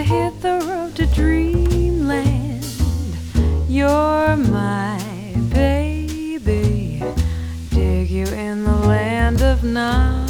hit the road to dreamland. You're my baby. Dig you in the land of nine.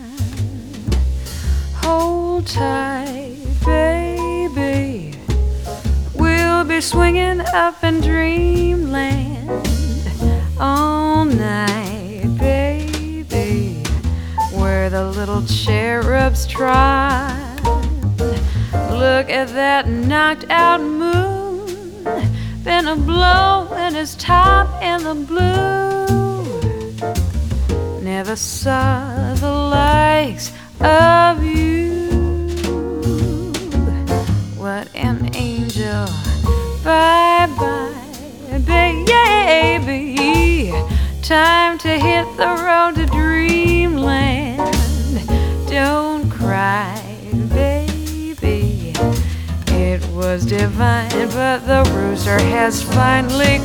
Hold tight, baby. We'll be swinging up in dreamland all night, baby, where the little cherubs trot. Look at that knocked out moon, been a blowing his top in the blue. Never saw the likes of you. What an angel. Bye bye, baby. Time to hit the road to dreamland. Don't cry, baby. It was divine, but the rooster has finally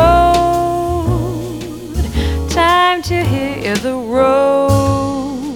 crowed. Time to hit the road.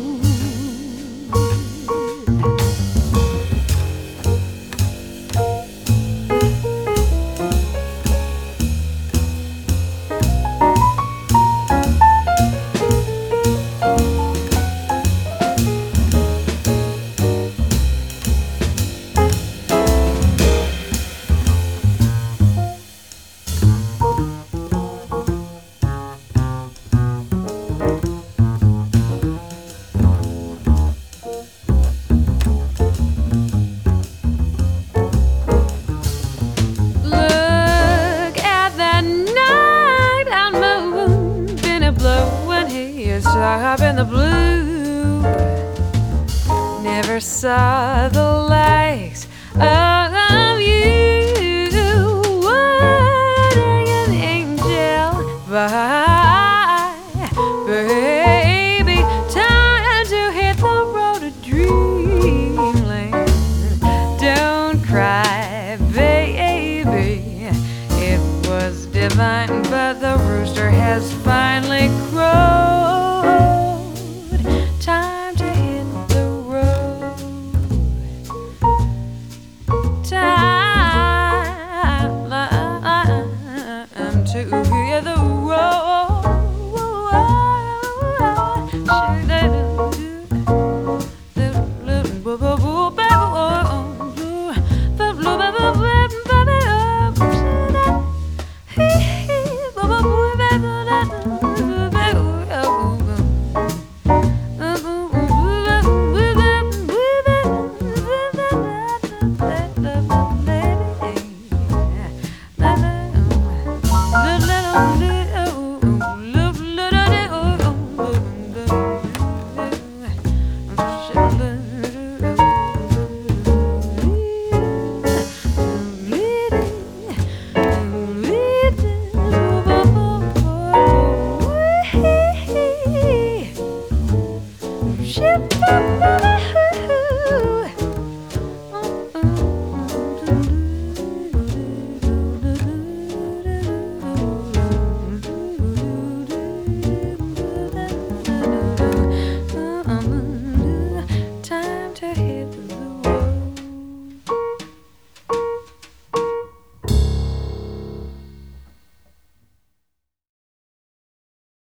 Up in the blue, never saw the likes of you. What an angel, bye, baby. Time to hit the road to dreamland. Don't cry, baby. It was divine, but the rooster has finally crowed.